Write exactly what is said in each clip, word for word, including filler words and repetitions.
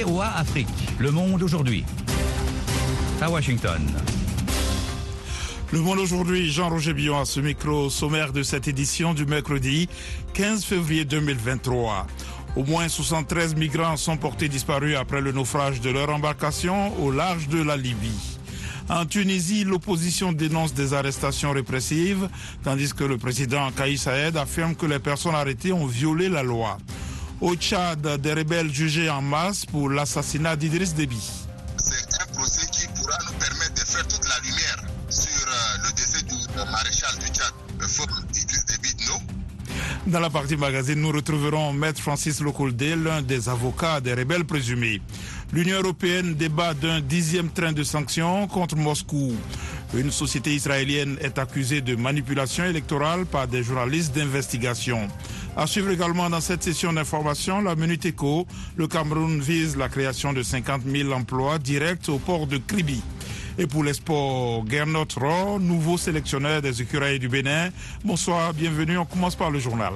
V O A Afrique, Le Monde aujourd'hui. À Washington. Le Monde aujourd'hui, Jean-Roger Billon à ce micro sommaire de cette édition du mercredi quinze février deux mille vingt-trois. Au moins soixante-treize migrants sont portés disparus après le naufrage de leur embarcation au large de la Libye. En Tunisie, l'opposition dénonce des arrestations répressives, tandis que le président Kais Saied affirme que les personnes arrêtées ont violé la loi. Au Tchad, des rebelles jugés en masse pour l'assassinat d'Idriss Déby. C'est un procès qui pourra nous permettre de faire toute la lumière sur euh, le décès du maréchal du Tchad, le feu Idriss Déby Itno. Dans la partie magazine, nous retrouverons Maître Francis Lokoldé, l'un des avocats des rebelles présumés. L'Union européenne débat d'un dixième train de sanctions contre Moscou. Une société israélienne est accusée de manipulation électorale par des journalistes d'investigation. À suivre également dans cette session d'information, la Minute Éco. Le Cameroun vise la création de cinquante mille emplois directs au port de Kribi. Et pour les sports, Gernot Rohr, nouveau sélectionneur des écureuils du Bénin. Bonsoir, bienvenue. On commence par le journal.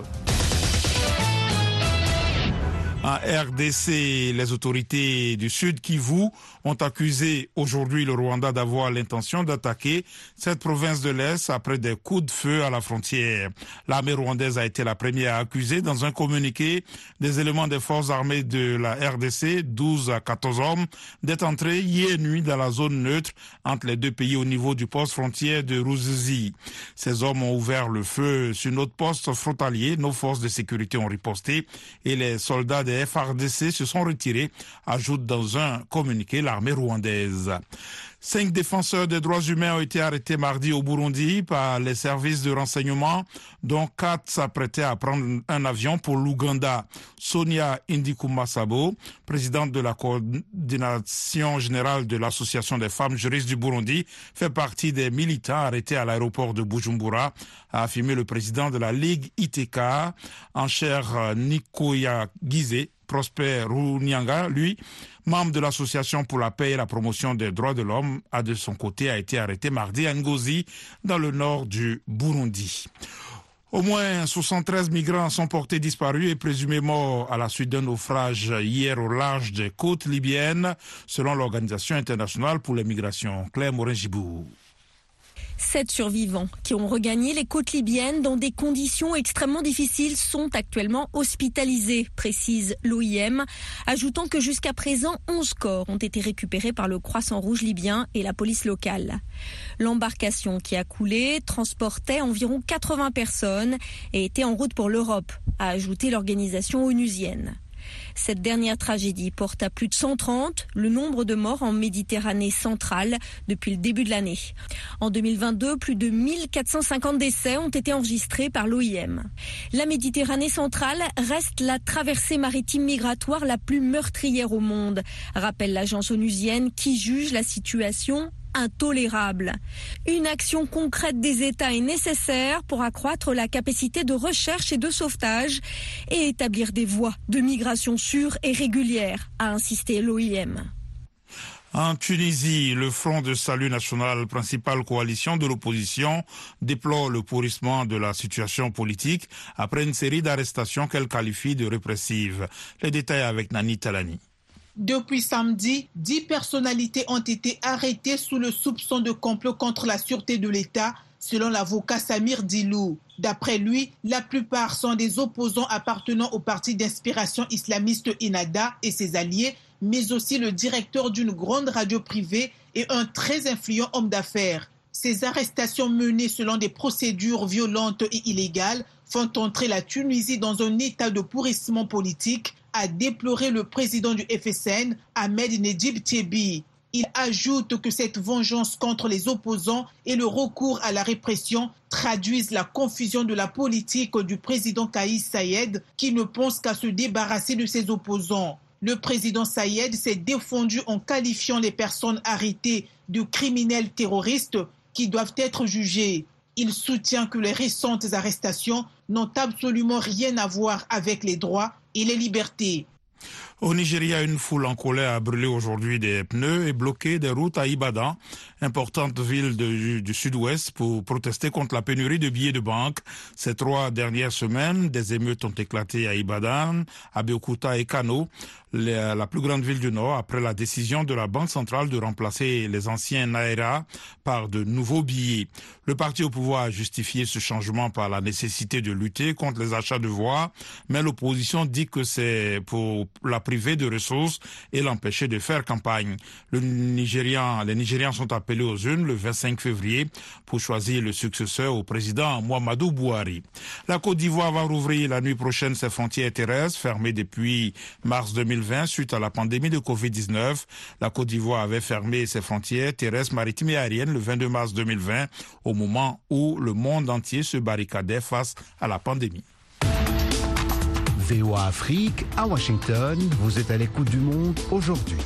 En R D C, les autorités du Sud Kivu ont accusé aujourd'hui le Rwanda d'avoir l'intention d'attaquer cette province de l'Est après des coups de feu à la frontière. L'armée rwandaise a été la première à accuser dans un communiqué des éléments des forces armées de la R D C, douze à quatorze hommes, d'être entrés hier nuit dans la zone neutre entre les deux pays au niveau du poste frontière de Ruzizi. Ces hommes ont ouvert le feu sur notre poste frontalier. Nos forces de sécurité ont riposté et les soldats des F R D C se sont retirés, ajoute dans un communiqué l'armée rwandaise. Cinq défenseurs des droits humains ont été arrêtés mardi au Burundi par les services de renseignement, dont quatre s'apprêtaient à prendre un avion pour l'Ouganda. Sonia Indikumasabo, présidente de la coordination générale de l'Association des femmes juristes du Burundi, fait partie des militants arrêtés à l'aéroport de Bujumbura, a affirmé le président de la Ligue I T K, en chair Nikoya Gizé. Prosper Runyanga, lui, membre de l'Association pour la paix et la promotion des droits de l'homme, a de son côté a été arrêté mardi à Ngozi, dans le nord du Burundi. Au moins soixante-treize migrants sont portés disparus et présumés morts à la suite d'un naufrage hier au large des côtes libyennes, selon l'Organisation internationale pour les migrations. Claire Morin-Gibou. Sept survivants qui ont regagné les côtes libyennes dans des conditions extrêmement difficiles sont actuellement hospitalisés, précise l'O I M, ajoutant que jusqu'à présent, onze corps ont été récupérés par le Croissant-Rouge libyen et la police locale. L'embarcation qui a coulé transportait environ quatre-vingts personnes et était en route pour l'Europe, a ajouté l'organisation onusienne. Cette dernière tragédie porte à plus de cent trente le nombre de morts en Méditerranée centrale depuis le début de l'année. En deux mille vingt-deux, plus de mille quatre cent cinquante décès ont été enregistrés par l'O I M. La Méditerranée centrale reste la traversée maritime migratoire la plus meurtrière au monde, rappelle l'agence onusienne qui juge la situation intolérable. Une action concrète des États est nécessaire pour accroître la capacité de recherche et de sauvetage et établir des voies de migration sûres et régulières, a insisté l'O I M. En Tunisie, le Front de Salut National, principale coalition de l'opposition, déplore le pourrissement de la situation politique après une série d'arrestations qu'elle qualifie de répressives. Les détails avec Nani Talani. Depuis samedi, dix personnalités ont été arrêtées sous le soupçon de complot contre la sûreté de l'État, selon l'avocat Samir Dilou. D'après lui, la plupart sont des opposants appartenant au parti d'inspiration islamiste Ennahda et ses alliés, mais aussi le directeur d'une grande radio privée et un très influent homme d'affaires. Ces arrestations menées selon des procédures violentes et illégales font entrer la Tunisie dans un état de pourrissement politique, a déploré le président du F S N, Ahmed Nedjib Tiebi. Il ajoute que cette vengeance contre les opposants et le recours à la répression traduisent la confusion de la politique du président Kais Saied, qui ne pense qu'à se débarrasser de ses opposants. Le président Saied s'est défendu en qualifiant les personnes arrêtées de criminels terroristes qui doivent être jugés. Il soutient que les récentes arrestations n'ont absolument rien à voir avec les droits et les libertés. Au Nigeria, une foule en colère a brûlé aujourd'hui des pneus et bloqué des routes à Ibadan, importante ville de, du sud-ouest, pour protester contre la pénurie de billets de banque. Ces trois dernières semaines, des émeutes ont éclaté à Ibadan, Abeokuta et Kano, la, la plus grande ville du Nord, après la décision de la Banque centrale de remplacer les anciens Naira par de nouveaux billets. Le parti au pouvoir a justifié ce changement par la nécessité de lutter contre les achats de voix, mais l'opposition dit que c'est pour la priver de ressources et l'empêcher de faire campagne. Le Nigérian, les Nigérians sont appelés aux urnes le vingt-cinq février pour choisir le successeur au président Muhammadu Buhari. La Côte d'Ivoire va rouvrir la nuit prochaine ses frontières terrestres, fermées depuis mars deux mille vingt suite à la pandémie de covid dix-neuf. La Côte d'Ivoire avait fermé ses frontières terrestres, maritimes et aériennes le vingt-deux mars deux mille vingt, au moment où le monde entier se barricadait face à la pandémie. V O A Afrique, à Washington, vous êtes à l'écoute du monde aujourd'hui.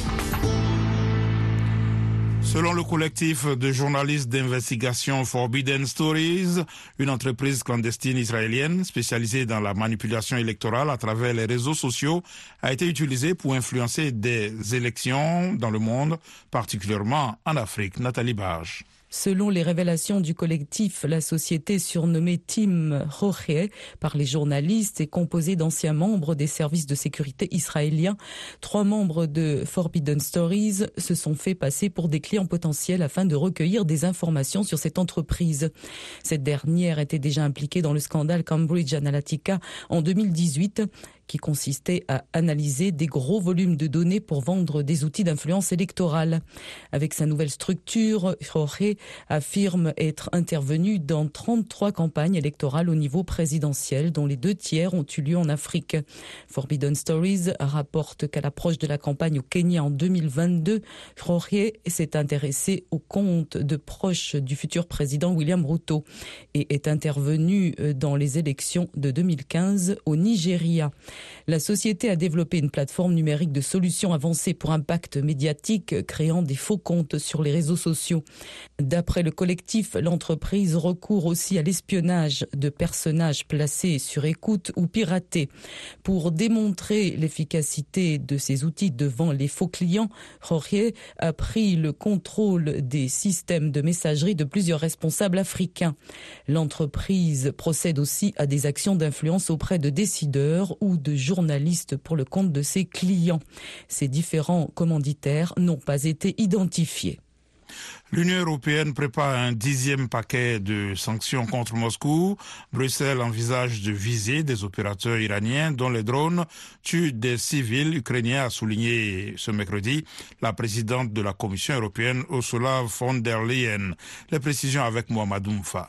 Selon le collectif de journalistes d'investigation Forbidden Stories, une entreprise clandestine israélienne spécialisée dans la manipulation électorale à travers les réseaux sociaux a été utilisée pour influencer des élections dans le monde, particulièrement en Afrique. Nathalie Barge. Selon les révélations du collectif, la société surnommée Team Roche par les journalistes est composée d'anciens membres des services de sécurité israéliens. Trois membres de Forbidden Stories se sont fait passer pour des clients potentiels afin de recueillir des informations sur cette entreprise. Cette dernière était déjà impliquée dans le scandale Cambridge Analytica en deux mille dix-huit, qui consistait à analyser des gros volumes de données pour vendre des outils d'influence électorale. Avec sa nouvelle structure, Roche affirme être intervenu dans trente-trois campagnes électorales au niveau présidentiel, dont les deux tiers ont eu lieu en Afrique. Forbidden Stories rapporte qu'à l'approche de la campagne au Kenya en deux mille vingt-deux, Roche s'est intéressé aux comptes de proches du futur président William Ruto et est intervenu dans les élections de deux mille quinze au Nigeria. La société a développé une plateforme numérique de solutions avancées pour impact médiatique, créant des faux comptes sur les réseaux sociaux. D'après le collectif, l'entreprise recourt aussi à l'espionnage de personnages placés sur écoute ou piratés. Pour démontrer l'efficacité de ces outils devant les faux clients, Roche a pris le contrôle des systèmes de messagerie de plusieurs responsables africains. L'entreprise procède aussi à des actions d'influence auprès de décideurs ou de journalistes pour le compte de ses clients. Ces différents commanditaires n'ont pas été identifiés. L'Union européenne prépare un dixième paquet de sanctions contre Moscou. Bruxelles envisage de viser des opérateurs iraniens dont les drones tuent des civils ukrainiens, a souligné ce mercredi la présidente de la Commission européenne Ursula von der Leyen. Les précisions avec Mohamed Oumfa.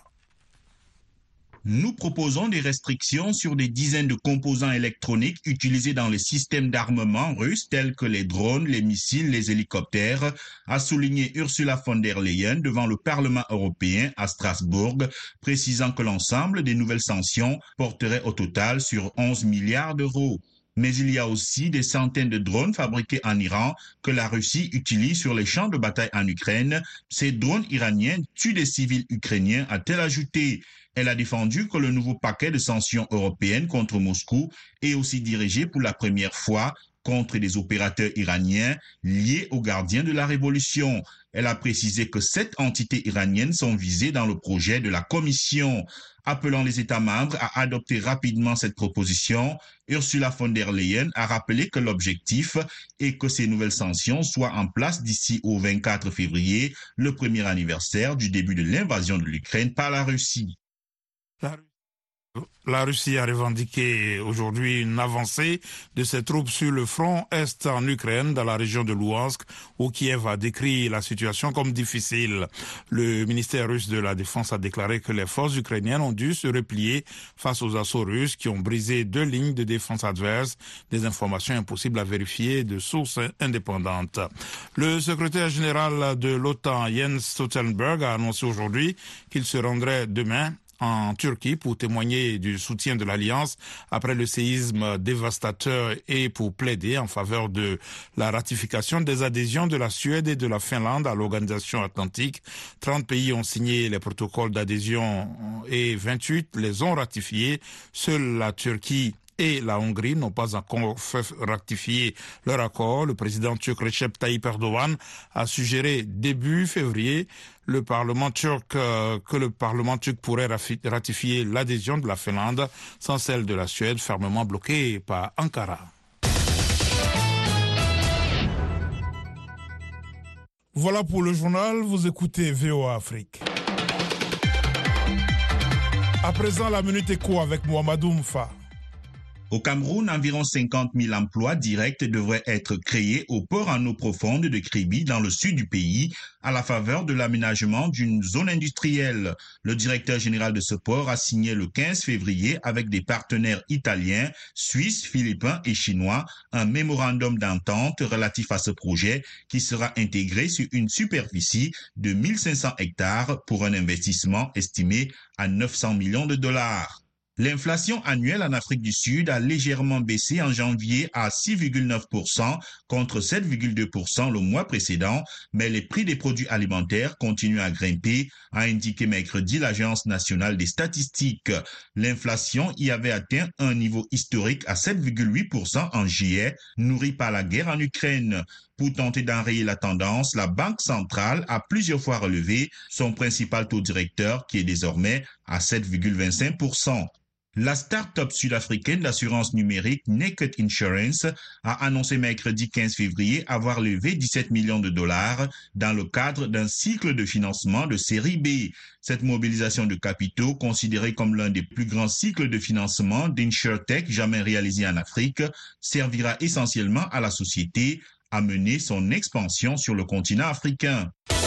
Nous proposons des restrictions sur des dizaines de composants électroniques utilisés dans les systèmes d'armement russes tels que les drones, les missiles, les hélicoptères, a souligné Ursula von der Leyen devant le Parlement européen à Strasbourg, précisant que l'ensemble des nouvelles sanctions porterait au total sur onze milliards d'euros. Mais il y a aussi des centaines de drones fabriqués en Iran que la Russie utilise sur les champs de bataille en Ukraine. Ces drones iraniens tuent des civils ukrainiens, a-t-elle ajouté. Elle a défendu que le nouveau paquet de sanctions européennes contre Moscou est aussi dirigé pour la première fois contre des opérateurs iraniens liés aux gardiens de la révolution. Elle a précisé que sept entités iraniennes sont visées dans le projet de la Commission. Appelant les États membres à adopter rapidement cette proposition, Ursula von der Leyen a rappelé que l'objectif est que ces nouvelles sanctions soient en place d'ici au vingt-quatre février, le premier anniversaire du début de l'invasion de l'Ukraine par la Russie. La Russie a revendiqué aujourd'hui une avancée de ses troupes sur le front Est en Ukraine, dans la région de Louhansk, où Kiev a décrit la situation comme difficile. Le ministère russe de la Défense a déclaré que les forces ukrainiennes ont dû se replier face aux assauts russes qui ont brisé deux lignes de défense adverses, des informations impossibles à vérifier de sources indépendantes. Le secrétaire général de l'OTAN, Jens Stoltenberg, a annoncé aujourd'hui qu'il se rendrait demain en Turquie pour témoigner du soutien de l'Alliance après le séisme dévastateur et pour plaider en faveur de la ratification des adhésions de la Suède et de la Finlande à l'Organisation Atlantique. trente pays ont signé les protocoles d'adhésion et vingt-huit les ont ratifiés. Seule la Turquie et la Hongrie n'ont pas encore fait ratifier leur accord. Le président turc Recep Tayyip Erdogan a suggéré début février le Parlement turc, euh, que le Parlement turc pourrait ratifier l'adhésion de la Finlande sans celle de la Suède, fermement bloquée par Ankara. Voilà pour le journal, vous écoutez V O A Afrique. À présent, la Minute Éco avec Mohamedou Mfa. Au Cameroun, environ cinquante mille emplois directs devraient être créés au port en eau profonde de Kribi dans le sud du pays à la faveur de l'aménagement d'une zone industrielle. Le directeur général de ce port a signé le quinze février avec des partenaires italiens, suisses, philippins et chinois un mémorandum d'entente relatif à ce projet qui sera intégré sur une superficie de mille cinq cents hectares pour un investissement estimé à neuf cents millions de dollars. L'inflation annuelle en Afrique du Sud a légèrement baissé en janvier à six virgule neuf pour cent contre sept virgule deux pour cent le mois précédent, mais les prix des produits alimentaires continuent à grimper, a indiqué mercredi l'Agence nationale des statistiques. L'inflation y avait atteint un niveau historique à sept virgule huit pour cent en juillet, nourri par la guerre en Ukraine. Pour tenter d'enrayer la tendance, la Banque centrale a plusieurs fois relevé son principal taux directeur qui est désormais à sept virgule vingt-cinq pour cent. La start-up sud-africaine d'assurance numérique Naked Insurance a annoncé mercredi quinze février avoir levé dix-sept millions de dollars dans le cadre d'un cycle de financement de série B. Cette mobilisation de capitaux, considérée comme l'un des plus grands cycles de financement d'InsurTech jamais réalisé en Afrique, servira essentiellement à la société à mener son expansion sur le continent africain.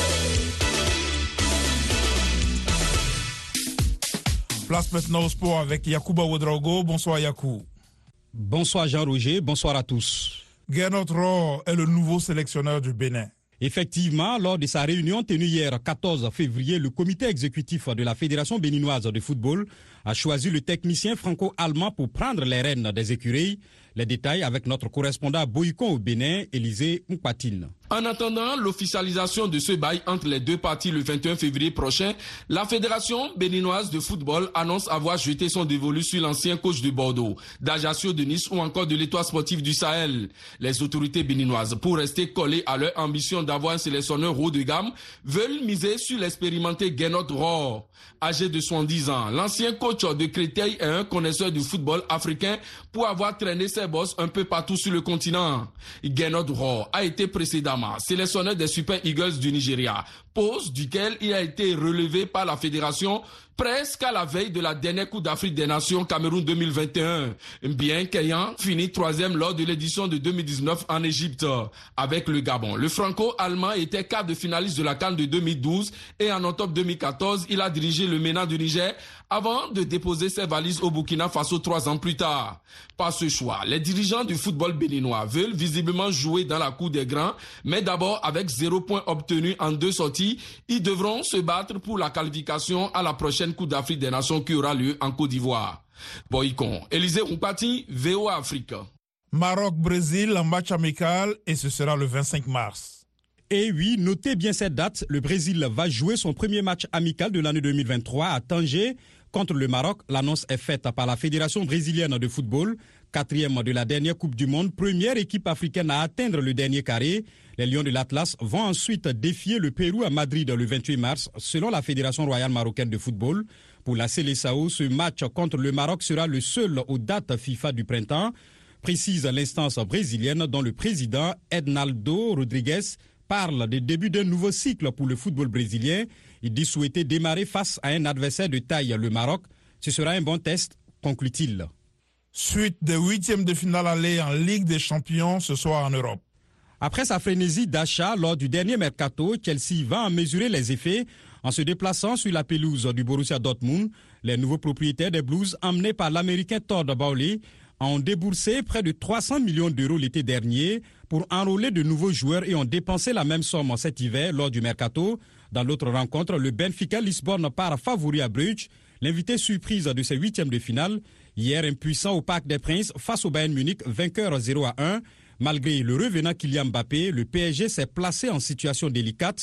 Place maintenant au sport avec Yacouba Ouedraogo. Bonsoir Yakou. Bonsoir Jean-Roger, bonsoir à tous. Gernot Rohr est le nouveau sélectionneur du Bénin. Effectivement, lors de sa réunion tenue hier quatorze février, le comité exécutif de la Fédération béninoise de football a choisi le technicien franco-allemand pour prendre les rênes des écuries. Les détails avec notre correspondant à Boïcon au Bénin, Élisée Mpatine. En attendant l'officialisation de ce bail entre les deux parties le vingt et un février prochain, la Fédération béninoise de football annonce avoir jeté son dévolu sur l'ancien coach de Bordeaux, d'Ajaccio de Nice ou encore de l'Étoile sportive du Sahel. Les autorités béninoises, pour rester collées à leur ambition d'avoir un sélectionneur haut de gamme, veulent miser sur l'expérimenté Gernot Rohr. Âgé de soixante-dix ans, l'ancien coach de Créteil est un connaisseur du football africain pour avoir traîné ses boss un peu partout sur le continent. Gernot Rohr a été précédemment sélectionneur des Super Eagles du Nigeria, poste duquel il a été relevé par la fédération presque à la veille de la dernière Coupe d'Afrique des Nations Cameroun deux mille vingt et un, bien qu'ayant fini troisième lors de l'édition de deux mille dix-neuf en Égypte avec le Gabon. Le franco-allemand était quart de finaliste de la CAN de deux mille douze et en octobre deux mille quatorze, il a dirigé le MENA du Niger avant de déposer ses valises au Burkina Faso trois ans plus tard. Par ce choix, les dirigeants du football béninois veulent visiblement jouer dans la cour des grands, mais d'abord avec zéro point obtenu en deux sorties, ils devront se battre pour la qualification à la prochaine Coupe d'Afrique des Nations qui aura lieu en Côte d'Ivoire. Boïcon, Élisée Mpati, V O A Afrique. Maroc-Brésil en match amical et ce sera le vingt-cinq mars. Et oui, notez bien cette date, le Brésil va jouer son premier match amical de l'année deux mille vingt-trois à Tanger contre le Maroc. L'annonce est faite par la Fédération brésilienne de football, quatrième de la dernière Coupe du Monde, première équipe africaine à atteindre le dernier carré. Les Lions de l'Atlas vont ensuite défier le Pérou à Madrid le vingt-huit mars, selon la Fédération royale marocaine de football. Pour la Seleção, ce match contre le Maroc sera le seul aux dates FIFA du printemps, précise l'instance brésilienne dont le président Ednaldo Rodrigues parle des débuts d'un nouveau cycle pour le football brésilien. Il dit souhaiter démarrer face à un adversaire de taille, le Maroc. Ce sera un bon test, conclut-il. Suite des huitièmes de finale aller en Ligue des Champions ce soir en Europe. Après sa frénésie d'achat lors du dernier mercato, Chelsea va en mesurer les effets en se déplaçant sur la pelouse du Borussia Dortmund. Les nouveaux propriétaires des Blues, emmenés par l'Américain Todd Bowley, ont déboursé près de trois cents millions d'euros l'été dernier pour enrôler de nouveaux joueurs et ont dépensé la même somme cet hiver lors du mercato. Dans l'autre rencontre, le Benfica Lisbonne part favori à Bruges, l'invité surprise de ses huitièmes de finale. Hier, impuissant au Parc des Princes face au Bayern Munich, vainqueur zéro à un. Malgré le revenant Kylian Mbappé, le P S G s'est placé en situation délicate.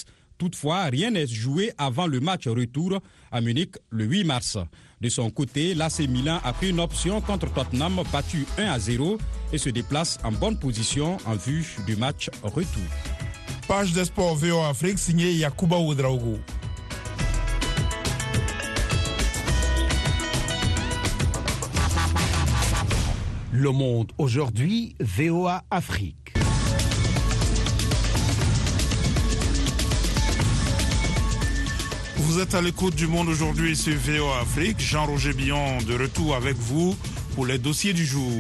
Toutefois, rien n'est joué avant le match retour à Munich le huit mars. De son côté, l'A C Milan a pris une option contre Tottenham battu un à zéro et se déplace en bonne position en vue du match retour. Page des sports V O A Afrique signée Yakuba Ouedraogo. Le Monde aujourd'hui, V O A Afrique. Vous êtes à l'écoute du Monde aujourd'hui sur V O A Afrique. Jean-Roger Billon de retour avec vous pour les dossiers du jour.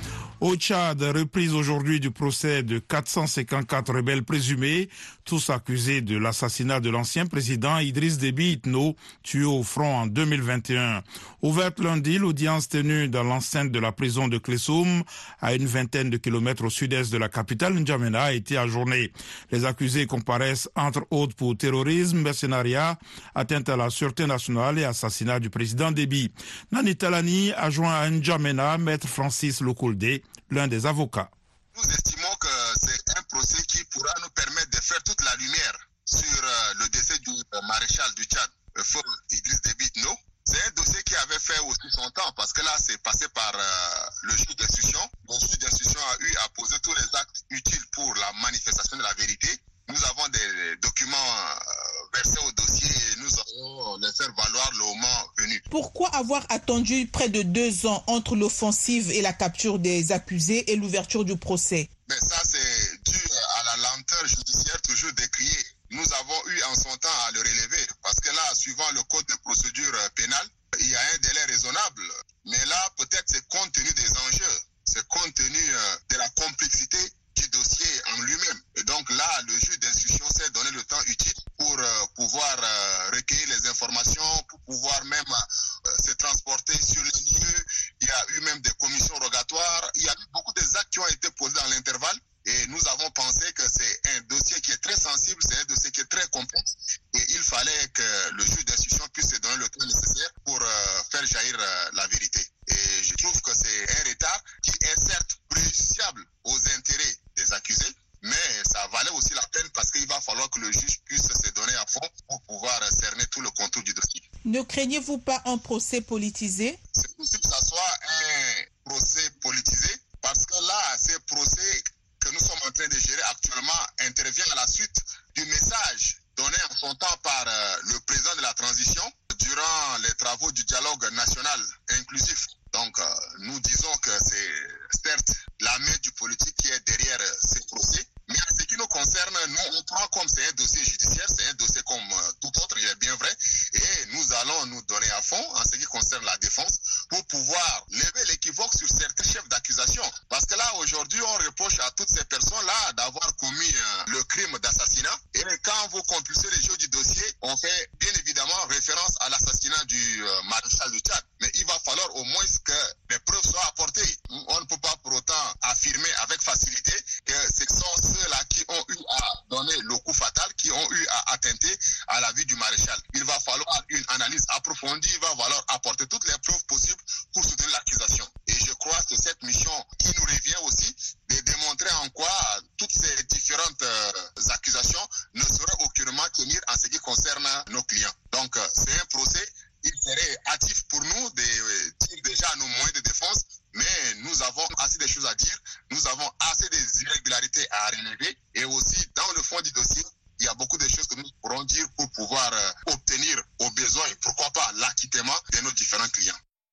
Au Tchad, reprise aujourd'hui du procès de quatre cent cinquante-quatre rebelles présumés, tous accusés de l'assassinat de l'ancien président Idriss Déby Itno, tué au front en deux mille vingt et un. Ouverte lundi, l'audience tenue dans l'enceinte de la prison de Klessoum, à une vingtaine de kilomètres au sud-est de la capitale N'Djamena, a été ajournée. Les accusés comparaissent entre autres pour terrorisme, mercenariat, atteinte à la sûreté nationale et assassinat du président Déby. Nani Talani a joint à N'Djamena maître Francis Lokoldé, l'un des avocats. Nous estimons que c'est un procès qui pourra nous permettre de faire toute la lumière sur le décès du maréchal du Tchad, le feu Idriss Déby Itno. C'est un dossier qui avait fait aussi son temps parce que là, c'est passé par euh, le juge d'instruction. Le juge d'instruction a eu à poser tous les actes utiles pour la manifestation de la vérité. Nous avons des documents euh, versés au dossier et nous allons les faire valoir le moment venu. Pourquoi avoir attendu près de deux ans entre l'offensive et la capture des accusés et l'ouverture du procès? Mais ça, c'est dû à la lenteur judiciaire toujours décriée. Nous avons eu en son temps à le relever parce que là, suivant le code de procédure pénale, il y a un délai raisonnable. Mais là, peut-être c'est compte tenu des enjeux, c'est compte tenu de la complexité du dossier en lui-même. Et donc là, le juge d'instruction s'est donné le temps utile pour euh, pouvoir euh, recueillir les informations, pour pouvoir même euh, se transporter sur les lieux. Il y a eu même des commissions rogatoires. Il y a eu beaucoup des actes qui ont été posés dans l'intervalle. Et nous avons pensé que c'est un dossier qui est très sensible, c'est un dossier qui est très complexe. Et il fallait que le juge d'instruction puisse se donner le temps nécessaire pour euh, faire jaillir euh, la vérité. Et je trouve que c'est un retard qui est certes préjudiciable aux intérêts des accusés, mais ça valait aussi la peine parce qu'il va falloir que le juge puisse se donner à fond pour pouvoir cerner tout le contour du dossier. Ne craignez-vous pas un procès politisé? C'est possible que ça soit un procès politisé parce que là, ces procès que nous sommes en train de gérer actuellement intervient à la suite du message donné en son temps par euh, le président de la transition durant les travaux du dialogue national inclusif. Donc, euh, nous disons que c'est certes la main du politique qui est derrière euh, ces procès, mais en ce qui nous concerne, nous on prend comme c'est un dossier judiciaire, c'est un dossier comme euh, tout autre, il est bien vrai, et nous allons nous donner à fond en ce qui concerne la défense pour pouvoir lever l'équivoque sur certains chefs d'accusation. Parce que là, aujourd'hui, on reproche à toutes ces personnes-là d'avoir commis euh, le crime d'assassinat. Et quand vous compulsez les jeux du dossier, on fait bien évidemment référence à l'assassinat du euh, maréchal du Tchad. Mais il va falloir au moins que les preuves soient apportées. On ne peut pas pour autant affirmer avec facilité que ce sont ceux-là qui ont eu à donner le coup fatal, qui ont eu à attenter à la vie du maréchal. Il va falloir une analyse approfondie, il va falloir apporter toutes les preuves possibles pour soutenir l'accusation. Et je crois que cette mission qui nous revient aussi de démontrer en quoi toutes ces différentes euh, accusations ne sauraient aucunement tenir en ce qui concerne nos clients. Donc euh, c'est un procès, il serait hâtif pour nous de euh, dire déjà nos moyens de défense, mais nous avons assez de choses à dire, nous avons assez des irrégularités à relever et aussi dans le fond du dossier, il y a beaucoup de choses que nous pourrons dire pour pouvoir euh, obtenir au besoin, pourquoi pas l'acquittement de nos différents clients.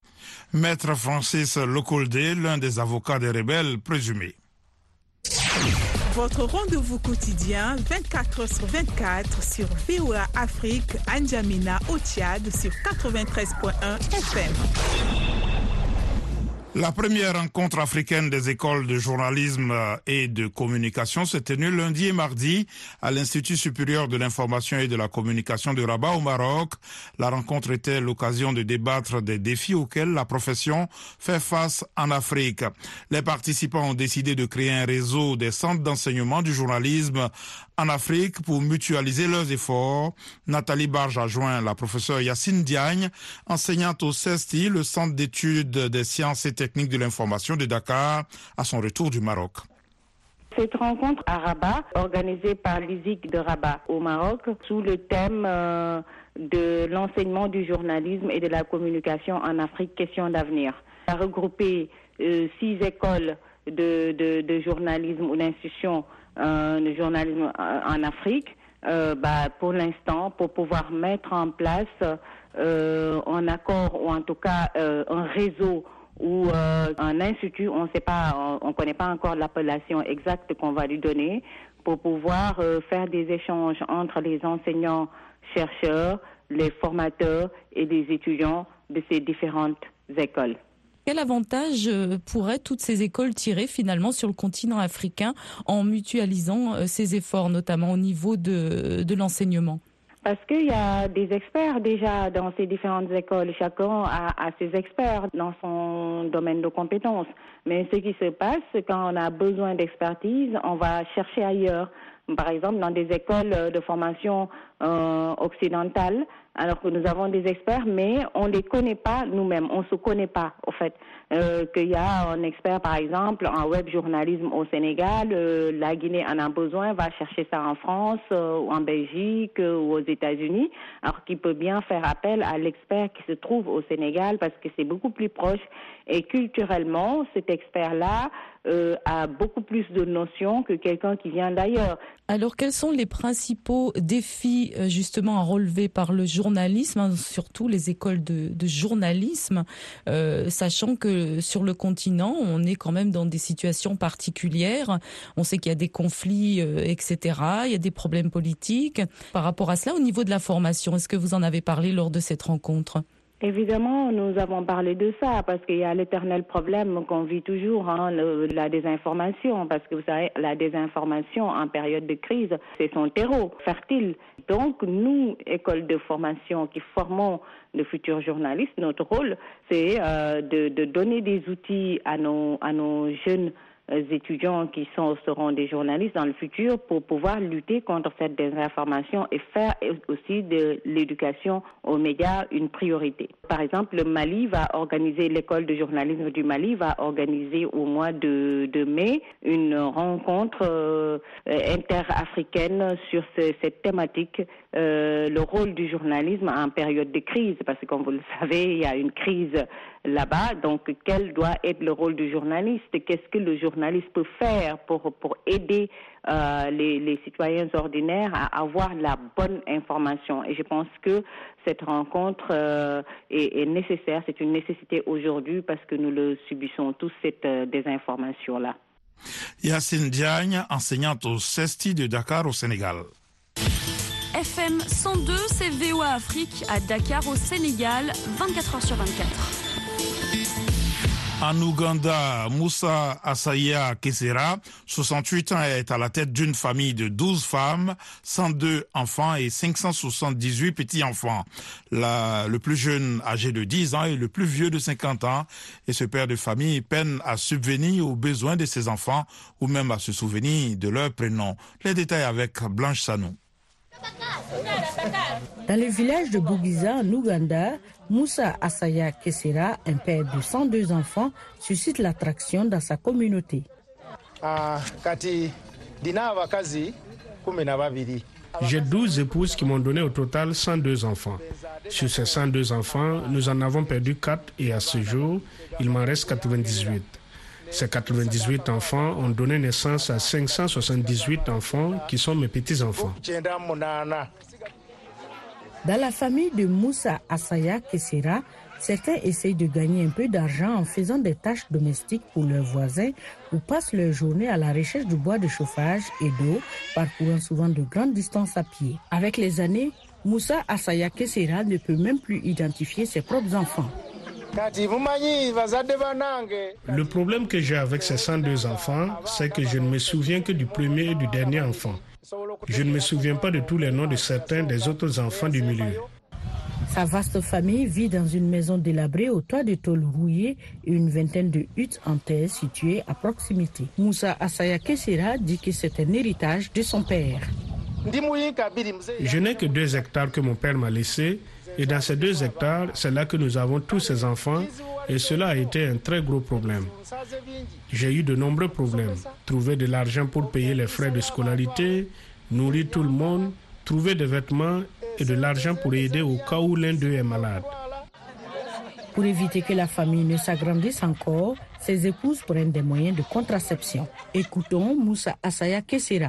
Maître Francis Lokoldé, l'un des avocats des rebelles présumés. Votre rendez-vous quotidien vingt-quatre heures sur vingt-quatre sur V O A Afrique, N'Djamena au Tchad sur quatre-vingt-treize virgule un F M. La première rencontre africaine des écoles de journalisme et de communication s'est tenue lundi et mardi à l'Institut supérieur de l'information et de la communication de Rabat au Maroc. La rencontre était l'occasion de débattre des défis auxquels la profession fait face en Afrique. Les participants ont décidé de créer un réseau des centres d'enseignement du journalisme en Afrique pour mutualiser leurs efforts. Nathalie Barge a joint la professeure Yacine Diagne, enseignante au C E S T I, le Centre d'études des sciences et techniques de l'information de Dakar, à son retour du Maroc. Cette rencontre à Rabat, organisée par l'I S I C de Rabat au Maroc, sous le thème euh, de l'enseignement du journalisme et de la communication en Afrique, question d'avenir. A regroupé euh, six écoles de, de, de journalisme ou d'institutions euh, de journalisme en Afrique, euh, bah, pour l'instant, pour pouvoir mettre en place euh, un accord ou en tout cas euh, un réseau ou euh, un institut, on ne sait pas, on ne connaît pas encore l'appellation exacte qu'on va lui donner, pour pouvoir euh, faire des échanges entre les enseignants, chercheurs, les formateurs et les étudiants de ces différentes écoles. Quel avantage pourraient toutes ces écoles tirer finalement sur le continent africain en mutualisant ces efforts, notamment au niveau de, de l'enseignement ? Parce qu'il y a des experts déjà dans ces différentes écoles. Chacun a, a ses experts dans son domaine de compétences. Mais ce qui se passe, quand on a besoin d'expertise, on va chercher ailleurs. Par exemple, dans des écoles de formation euh, occidentale, alors que nous avons des experts, mais on ne les connaît pas nous-mêmes, on ne se connaît pas, au fait. Euh, qu'il y a un expert, par exemple, en web journalisme au Sénégal, euh, la Guinée en a besoin, va chercher ça en France, euh, ou en Belgique, euh, ou aux États-Unis, alors qu'il peut bien faire appel à l'expert qui se trouve au Sénégal, parce que c'est beaucoup plus proche. Et culturellement, cet expert-là euh, a beaucoup plus de notions que quelqu'un qui vient d'ailleurs. Alors, quels sont les principaux défis justement à relever par le journalisme, hein, surtout les écoles de, de journalisme, euh, sachant que sur le continent, on est quand même dans des situations particulières. On sait qu'il y a des conflits, euh, et cetera. Il y a des problèmes politiques. Par rapport à cela, au niveau de la formation, est-ce que vous en avez parlé lors de cette rencontre ? Évidemment, nous avons parlé de ça parce qu'il y a l'éternel problème qu'on vit toujours, hein, le, la désinformation, parce que vous savez, la désinformation en période de crise, c'est son terreau fertile. Donc, nous, écoles de formation qui formons de futurs journalistes, notre rôle, c'est euh, de, de donner des outils à nos, à nos jeunes étudiants qui sont, seront des journalistes dans le futur pour pouvoir lutter contre cette désinformation et faire aussi de l'éducation aux médias une priorité. Par exemple, le Mali va organiser, l'école de journalisme du Mali va organiser au mois de, de mai une rencontre euh, interafricaine sur ce, cette thématique, euh, le rôle du journalisme en période de crise, parce que comme vous le savez, il y a une crise là-bas, donc quel doit être le rôle du journaliste? Qu'est-ce que le journaliste peut faire pour, pour aider euh, les, les citoyens ordinaires à avoir la bonne information? Et je pense que cette rencontre euh, est, est nécessaire, c'est une nécessité aujourd'hui parce que nous le subissons tous, cette euh, désinformation-là. Yacine Diagne, enseignante au CESTI de Dakar au Sénégal. F M cent deux, c'est V O A Afrique à Dakar au Sénégal, vingt-quatre heures sur vingt-quatre. En Ouganda, Moussa Assaya Kessera, soixante-huit ans, est à la tête d'une famille de douze femmes, cent deux enfants et cinq cent soixante-dix-huit petits-enfants. La, le plus jeune âgé de dix ans et le plus vieux de cinquante ans. Et ce père de famille peine à subvenir aux besoins de ses enfants ou même à se souvenir de leur prénom. Les détails avec Blanche Sanou. Dans le village de Bugiza, en Ouganda, Moussa Assaya Kessera, un père de cent deux enfants, suscite l'attraction dans sa communauté. J'ai douze épouses qui m'ont donné au total cent deux enfants. Sur ces cent deux enfants, nous en avons perdu quatre et à ce jour, il m'en reste quatre-vingt-dix-huit. Ces quatre-vingt-dix-huit enfants ont donné naissance à cinq cent soixante-dix-huit enfants qui sont mes petits-enfants. Dans la famille de Moussa Assaya Kessera, certains essayent de gagner un peu d'argent en faisant des tâches domestiques pour leurs voisins ou passent leur journée à la recherche du bois de chauffage et d'eau, parcourant souvent de grandes distances à pied. Avec les années, Moussa Assaya Kessera ne peut même plus identifier ses propres enfants. Le problème que j'ai avec ces cent deux enfants, c'est que je ne me souviens que du premier et du dernier enfant. Je ne me souviens pas de tous les noms de certains des autres enfants du milieu. Sa vaste famille vit dans une maison délabrée au toit de tôle rouillée et une vingtaine de huttes en terre situées à proximité. Moussa Assaya Kessera dit que c'est un héritage de son père. Je n'ai que deux hectares que mon père m'a laissés. Et dans ces deux hectares, c'est là que nous avons tous ces enfants Et cela a été un très gros problème. J'ai eu de nombreux problèmes. Trouver de l'argent pour payer les frais de scolarité, nourrir tout le monde, trouver des vêtements et de l'argent pour aider au cas où l'un d'eux est malade. Pour éviter que la famille ne s'agrandisse encore, ses épouses prennent des moyens de contraception. Écoutons Moussa Assaya Kessera.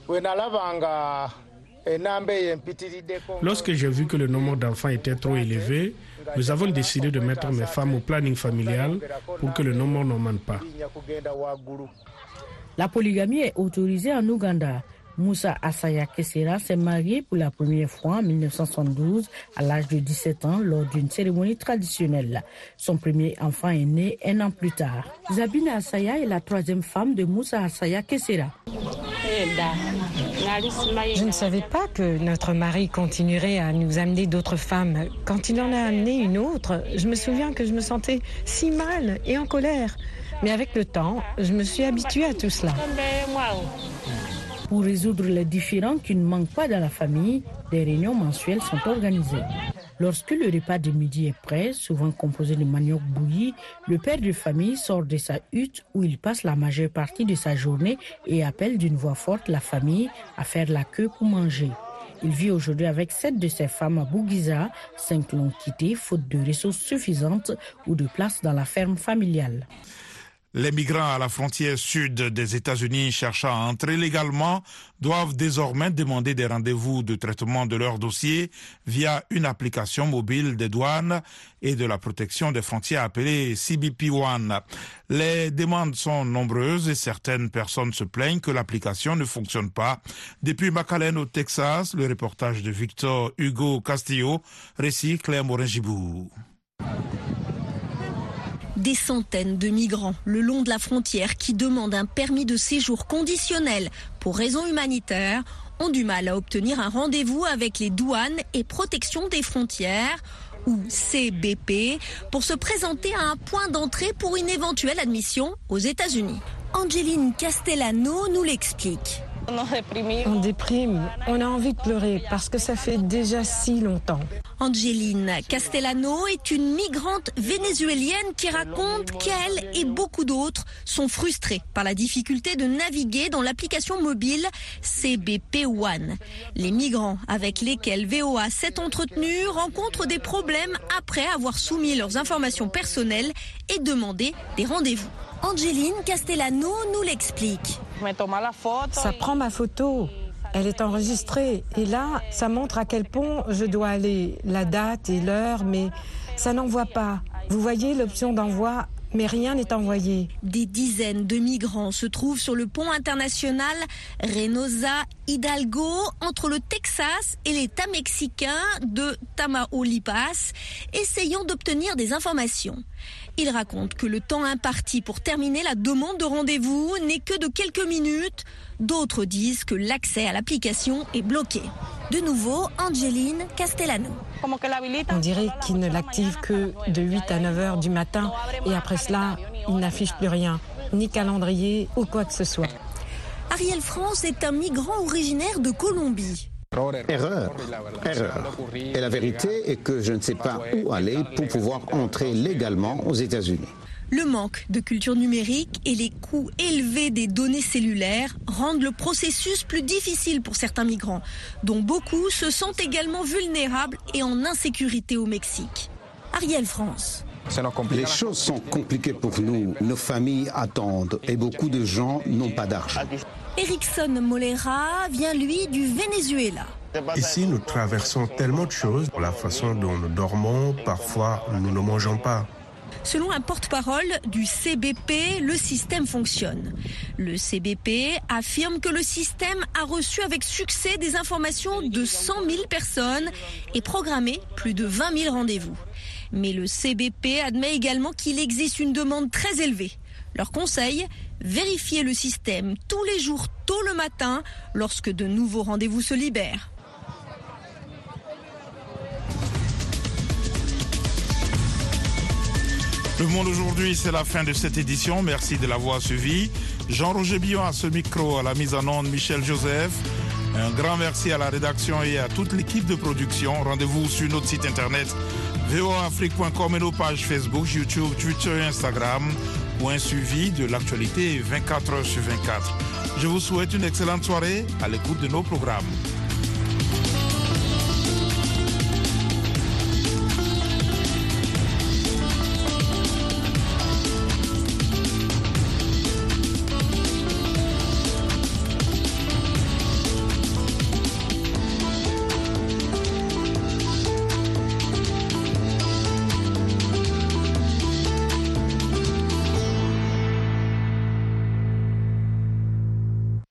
Lorsque j'ai vu que le nombre d'enfants était trop élevé, nous avons décidé de mettre mes femmes au planning familial pour que le nombre n'augmente pas. La polygamie est autorisée en Ouganda. Moussa Assaya Kessera s'est marié pour la première fois en mille neuf cent soixante-douze à l'âge de dix-sept ans lors d'une cérémonie traditionnelle. Son premier enfant est né un an plus tard. Zabina Assaya est la troisième femme de Moussa Assaya Kessera. Je ne savais pas que notre mari continuerait à nous amener d'autres femmes. Quand il en a amené une autre, je me souviens que je me sentais si mal et en colère. Mais avec le temps, je me suis habituée à tout cela. Pour résoudre les différends qui ne manquent pas dans la famille, des réunions mensuelles sont organisées. Lorsque le repas de midi est prêt, souvent composé de manioc bouilli, le père de famille sort de sa hutte où il passe la majeure partie de sa journée et appelle d'une voix forte la famille à faire la queue pour manger. Il vit aujourd'hui avec sept de ses femmes à Bougiza, cinq l'ont quitté faute de ressources suffisantes ou de place dans la ferme familiale. Les migrants à la frontière sud des États-Unis cherchant à entrer légalement doivent désormais demander des rendez-vous de traitement de leur dossier via une application mobile des douanes et de la protection des frontières appelée C B P One. Les demandes sont nombreuses et certaines personnes se plaignent que l'application ne fonctionne pas. Depuis McAllen au Texas, le reportage de Victor Hugo Castillo, récit Claire Morin-Gibou. Des centaines de migrants le long de la frontière qui demandent un permis de séjour conditionnel pour raisons humanitaires ont du mal à obtenir un rendez-vous avec les douanes et protection des frontières, ou C B P, pour se présenter à un point d'entrée pour une éventuelle admission aux États-Unis. Angeline Castellano nous l'explique. On déprime, on a envie de pleurer parce que ça fait déjà si longtemps. Angeline Castellano est une migrante vénézuélienne qui raconte qu'elle et beaucoup d'autres sont frustrés par la difficulté de naviguer dans l'application mobile C B P One. Les migrants avec lesquels V O A s'est entretenu rencontrent des problèmes après avoir soumis leurs informations personnelles et demandé des rendez-vous. Angeline Castellano nous l'explique. Ça prend ma photo, elle est enregistrée et là, ça montre à quel pont je dois aller, la date et l'heure, mais ça n'envoie pas. Vous voyez l'option d'envoi, mais rien n'est envoyé. Des dizaines de migrants se trouvent sur le pont international Reynosa Hidalgo entre le Texas et l'État mexicain de Tamaulipas, essayant d'obtenir des informations. Ils racontent que le temps imparti pour terminer la demande de rendez-vous n'est que de quelques minutes. D'autres disent que l'accès à l'application est bloqué. De nouveau, Angeline Castellano. On dirait qu'il ne l'active que de huit à neuf heures du matin et après cela, il n'affiche plus rien, ni calendrier ou quoi que ce soit. Ariel France est un migrant originaire de Colombie. Erreur, erreur. Et la vérité est que je ne sais pas où aller pour pouvoir entrer légalement aux États-Unis. Le manque de culture numérique et les coûts élevés des données cellulaires rendent le processus plus difficile pour certains migrants, dont beaucoup se sentent également vulnérables et en insécurité au Mexique. Ariel France. Les choses sont compliquées pour nous. Nos familles attendent et beaucoup de gens n'ont pas d'argent. Erickson Molera vient, lui, du Venezuela. Ici, nous traversons tellement de choses. La façon dont nous dormons, parfois, nous ne mangeons pas. Selon un porte-parole du C B P, le système fonctionne. Le C B P affirme que le système a reçu avec succès des informations de cent mille personnes et programmé plus de vingt mille rendez-vous. Mais le C B P admet également qu'il existe une demande très élevée. Leur conseil, vérifier le système tous les jours tôt le matin lorsque de nouveaux rendez-vous se libèrent. Le Monde aujourd'hui, c'est la fin de cette édition. Merci de l'avoir suivi. Jean-Roger Billon à ce micro, à la mise en onde, Michel Joseph. Un grand merci à la rédaction et à toute l'équipe de production. Rendez-vous sur notre site internet v o a afrique point com et nos pages Facebook, YouTube, Twitter et Instagram pour un suivi de l'actualité vingt-quatre heures sur vingt-quatre. Je vous souhaite une excellente soirée à l'écoute de nos programmes.